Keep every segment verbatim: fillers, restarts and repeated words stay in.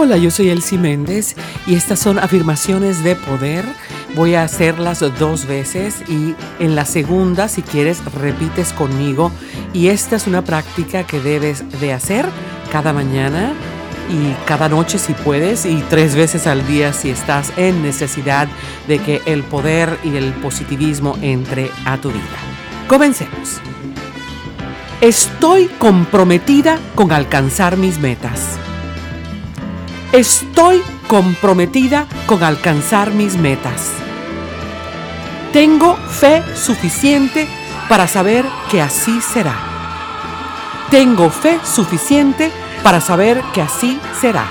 Hola, yo soy Elsie Méndez y estas son afirmaciones de poder. Voy a hacerlas dos veces y en la segunda, si quieres, repites conmigo. Y esta es una práctica que debes de hacer cada mañana y cada noche si puedes, y tres veces al día si estás en necesidad de que el poder y el positivismo entre a tu vida. Comencemos. Estoy comprometida con alcanzar mis metas. Estoy comprometida con alcanzar mis metas. Tengo fe suficiente para saber que así será. Tengo fe suficiente para saber que así será.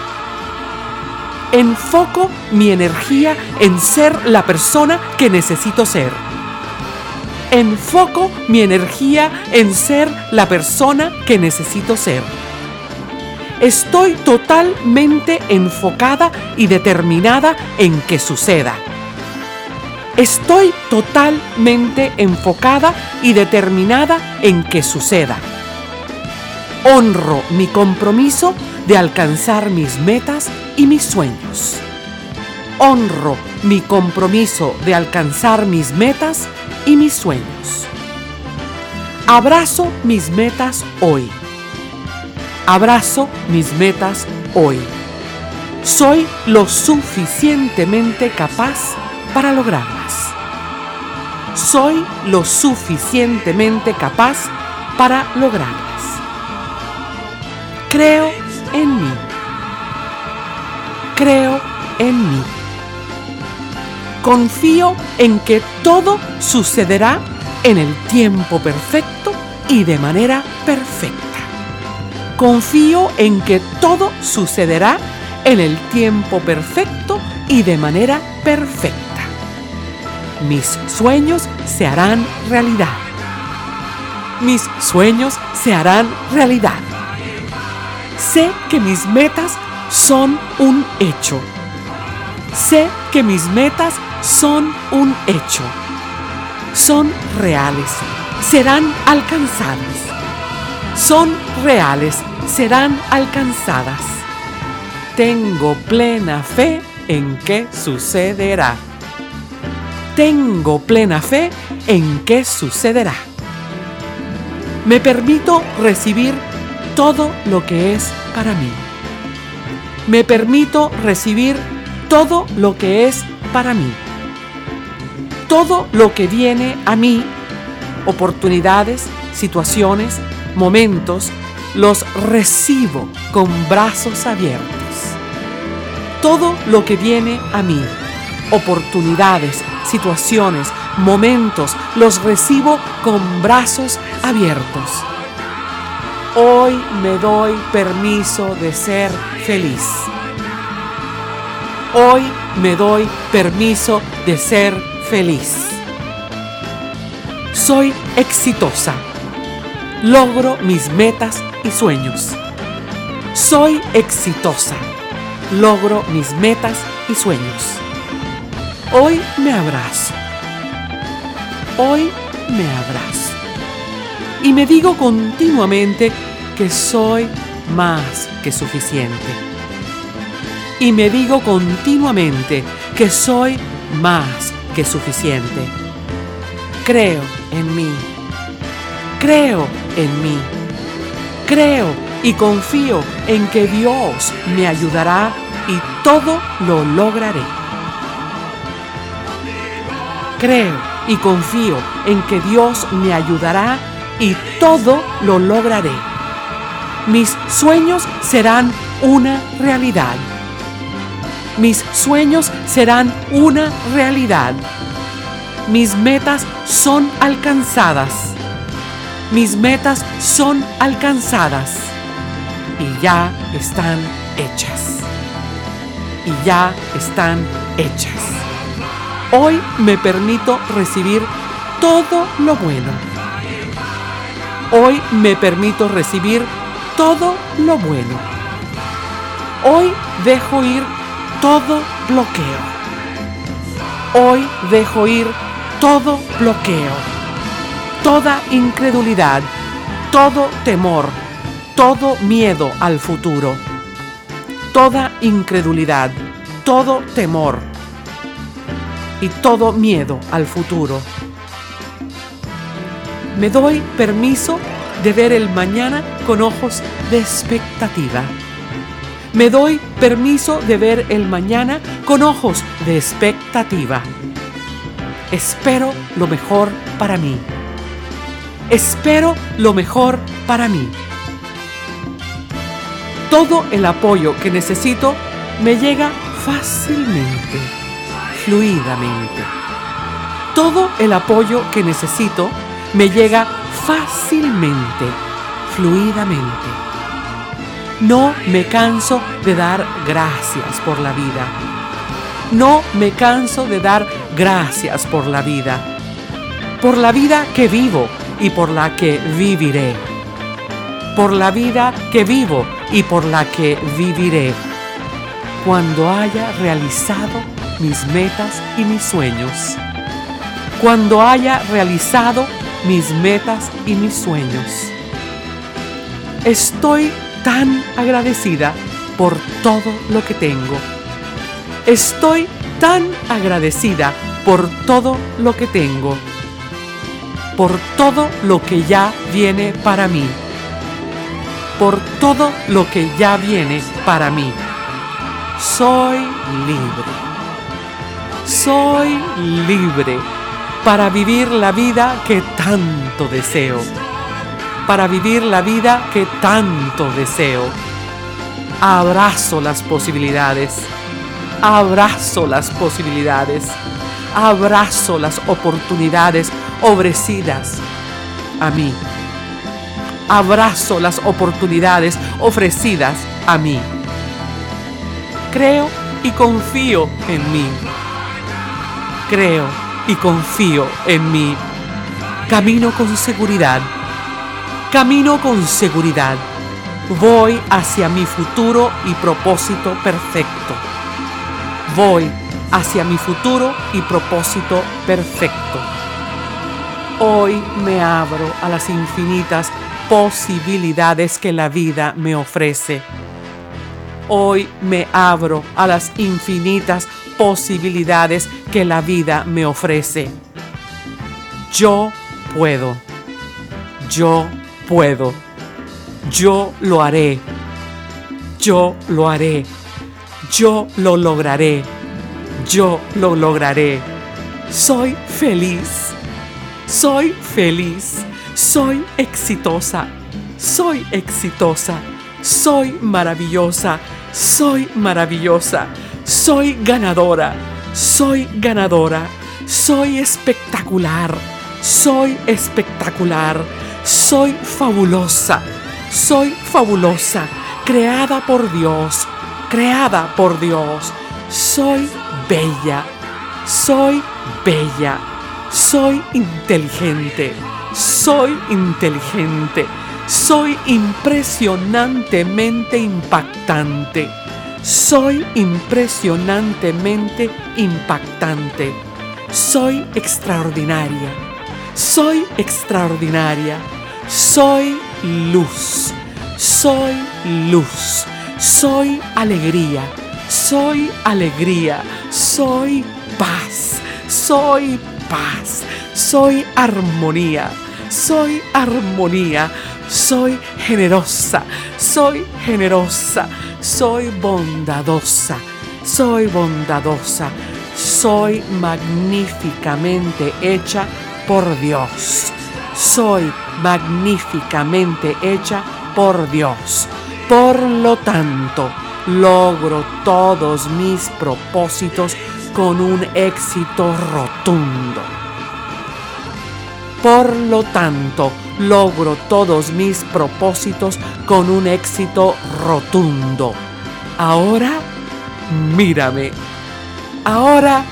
Enfoco mi energía en ser la persona que necesito ser. Enfoco mi energía en ser la persona que necesito ser. Estoy totalmente enfocada y determinada en que suceda. Estoy totalmente enfocada y determinada en que suceda. Honro mi compromiso de alcanzar mis metas y mis sueños. Honro mi compromiso de alcanzar mis metas y mis sueños. Abrazo mis metas hoy. Abrazo mis metas hoy. Soy lo suficientemente capaz para lograrlas. Soy lo suficientemente capaz para lograrlas. Creo en mí. Creo en mí. Confío en que todo sucederá en el tiempo perfecto y de manera perfecta. Confío en que todo sucederá en el tiempo perfecto y de manera perfecta. Mis sueños se harán realidad. Mis sueños se harán realidad. Sé que mis metas son un hecho. Sé que mis metas son un hecho. Son reales. Serán alcanzadas. Son reales. Serán alcanzadas. Tengo plena fe en que sucederá. Tengo plena fe en que sucederá. Me permito recibir todo lo que es para mí. Me permito recibir todo lo que es para mí. Todo lo que viene a mí, oportunidades, situaciones, momentos, los recibo con brazos abiertos. Todo lo que viene a mí, oportunidades, situaciones, momentos, los recibo con brazos abiertos. Hoy me doy permiso de ser feliz. Hoy me doy permiso de ser feliz. Soy exitosa. Logro mis metas y sueños. Soy exitosa. Logro mis metas y sueños. Hoy me abrazo. Hoy me abrazo. Y me digo continuamente que soy más que suficiente. Y me digo continuamente que soy más que suficiente. Creo en mí. Creo en mí. Creo y confío en que Dios me ayudará y todo lo lograré. Creo y confío en que Dios me ayudará y todo lo lograré. Mis sueños serán una realidad. Mis sueños serán una realidad. Mis metas son alcanzadas. Mis metas son alcanzadas. Y ya están hechas. Y ya están hechas. Hoy me permito recibir todo lo bueno. Hoy me permito recibir todo lo bueno. Hoy dejo ir todo bloqueo. Hoy dejo ir todo bloqueo, toda incredulidad, todo temor, todo miedo al futuro. toda incredulidad, todo temor y todo miedo al futuro. Me doy permiso de ver el mañana con ojos de expectativa. Me doy permiso de ver el mañana con ojos de expectativa. Espero lo mejor para mí. Espero lo mejor para mí. Todo el apoyo que necesito me llega fácilmente, fluidamente. Todo el apoyo que necesito me llega fácilmente, fluidamente. No me canso de dar gracias por la vida. No me canso de dar gracias por la vida. Por la vida que vivo y por la que viviré. Por la vida que vivo y por la que viviré. Cuando haya realizado mis metas y mis sueños. Cuando haya realizado mis metas y mis sueños. Estoy tan agradecida por todo lo que tengo. Estoy tan agradecida por todo lo que tengo. Por todo lo que ya viene para mí. Por todo lo que ya viene para mí. Soy libre. Soy libre para vivir la vida que tanto deseo. Para vivir la vida que tanto deseo. Abrazo las posibilidades. Abrazo las posibilidades. Abrazo las oportunidades ofrecidas a mí. Abrazo las oportunidades ofrecidas a mí. Creo y confío en mí. Creo y confío en mí. Camino con seguridad. Camino con seguridad. Voy hacia mi futuro y propósito perfecto. Voy hacia mi futuro y propósito perfecto. Hoy me abro a las infinitas posibilidades que la vida me ofrece. Hoy me abro a las infinitas posibilidades que la vida me ofrece. Yo puedo. Yo puedo. Yo lo haré. Yo lo haré. Yo lo lograré. Yo lo lograré. Soy feliz. Soy feliz. Soy exitosa. Soy exitosa. Soy maravillosa. Soy maravillosa. Soy ganadora. Soy ganadora. Soy espectacular. Soy espectacular. Soy fabulosa. Soy fabulosa. Creada por Dios. Creada por Dios. Soy bella. Soy bella. Soy inteligente. Soy inteligente. Soy impresionantemente impactante. Soy impresionantemente impactante. Soy extraordinaria. Soy extraordinaria. Soy luz. Soy luz. Soy alegría. Soy alegría. Soy paz. Soy paz. Soy armonía. Soy armonía. Soy generosa. Soy generosa. Soy bondadosa. Soy bondadosa. Soy magníficamente hecha por Dios. Soy magníficamente hecha por Dios. Por lo tanto, logro todos mis propósitos con un éxito rotundo. Por lo tanto, logro todos mis propósitos con un éxito rotundo. Ahora, mírame. Ahora,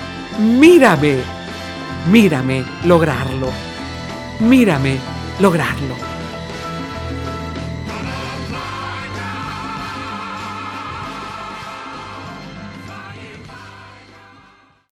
mírame. Mírame lograrlo. Mírame lograrlo.